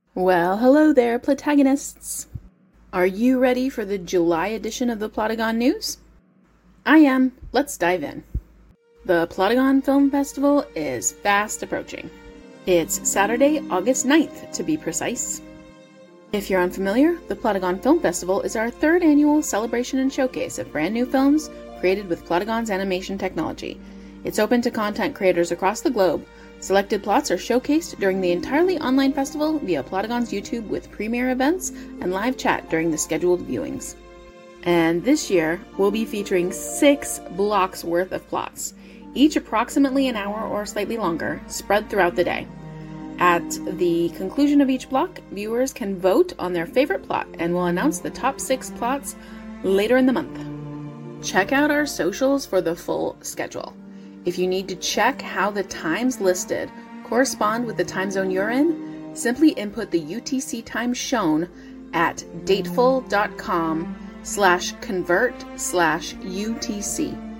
Well, hello there, Plotagonists. Are you ready for the July edition of the Plotagon News? I am. Let's dive in. The Plotagon Film Festival is fast approaching. It's Saturday, August 9th, to be precise. If you're unfamiliar, the Plotagon Film Festival is our third annual celebration and showcase of brand new films created with Plotagon's animation technology. It's open to content creators across the globe. Selected plots are showcased during the entirely online festival via Plotagon's YouTube with premiere events and live chat during the scheduled viewings. And this year, we'll be featuring 6 blocks worth of plots, each approximately an hour or slightly longer, spread throughout the day. At the conclusion of each block, viewers can vote on their favorite plot, and we'll announce the top 6 plots later in the month. Check out our socials for the full schedule. If you need to check how the times listed correspond with the time zone you're in, simply input the UTC time shown at dateful.com/convert/UTC.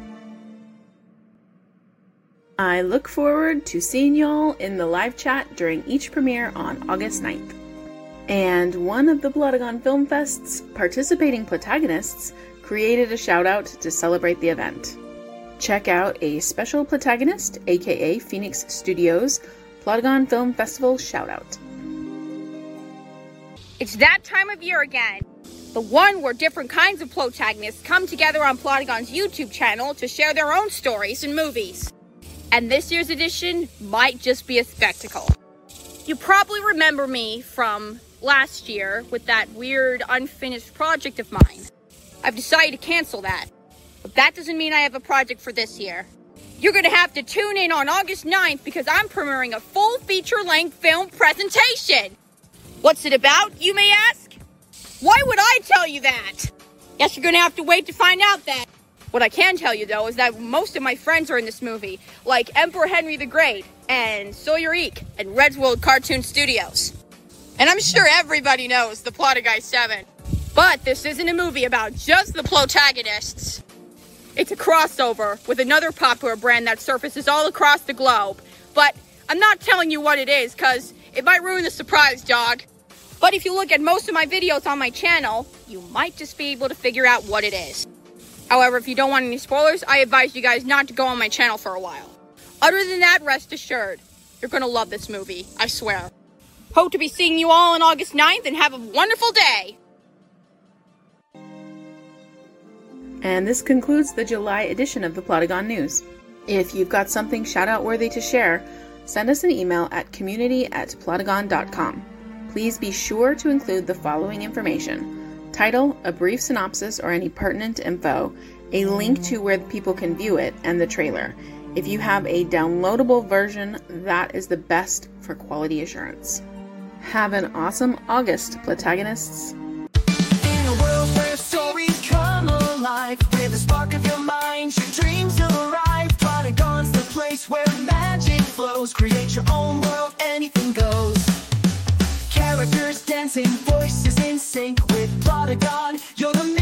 I look forward to seeing y'all in the live chat during each premiere on August 9th. And one of the Plotagon Film Fest's participating protagonists created a shout out to celebrate the event. Check out a special protagonist, aka Phoenix Studios, Plotagon Film Festival shoutout. It's that time of year again. The one where different kinds of protagonists come together on Plotagon's YouTube channel to share their own stories and movies. And this year's edition might just be a spectacle. You probably remember me from last year with that weird unfinished project of mine. I've decided to cancel that. But that doesn't mean I have a project for this year. You're gonna have to tune in on August 9th because I'm premiering a full feature-length film presentation. What's it about, you may ask? Why would I tell you that? Guess you're gonna have to wait to find out then. What I can tell you though is that most of my friends are in this movie, like Emperor Henry the Great, and Sawyer Eek, and Redsworld Cartoon Studios. And I'm sure everybody knows the Plotagon 7. But this isn't a movie about just the protagonists. It's a crossover with another popular brand that surfaces all across the globe. But I'm not telling you what it is, cause it might ruin the surprise, dog. But if you look at most of my videos on my channel, you might just be able to figure out what it is. However, if you don't want any spoilers, I advise you guys not to go on my channel for a while. Other than that, rest assured, you're gonna love this movie, I swear. Hope to be seeing you all on August 9th and have a wonderful day! And this concludes the July edition of the Plotagon News. If you've got something shout-out worthy to share, send us an email at community@plotagon.com. Please be sure to include the following information: title, a brief synopsis or any pertinent info, a link to where people can view it, and the trailer. If you have a downloadable version, that is the best for quality assurance. Have an awesome August, Plotagonists. In a world where stories come alive, where the spark of your mind, your dreams will arrive. Plotagon's the place where magic flows. Create your own world, anything goes. Characters dancing, voices in sync with Plotagon. You're the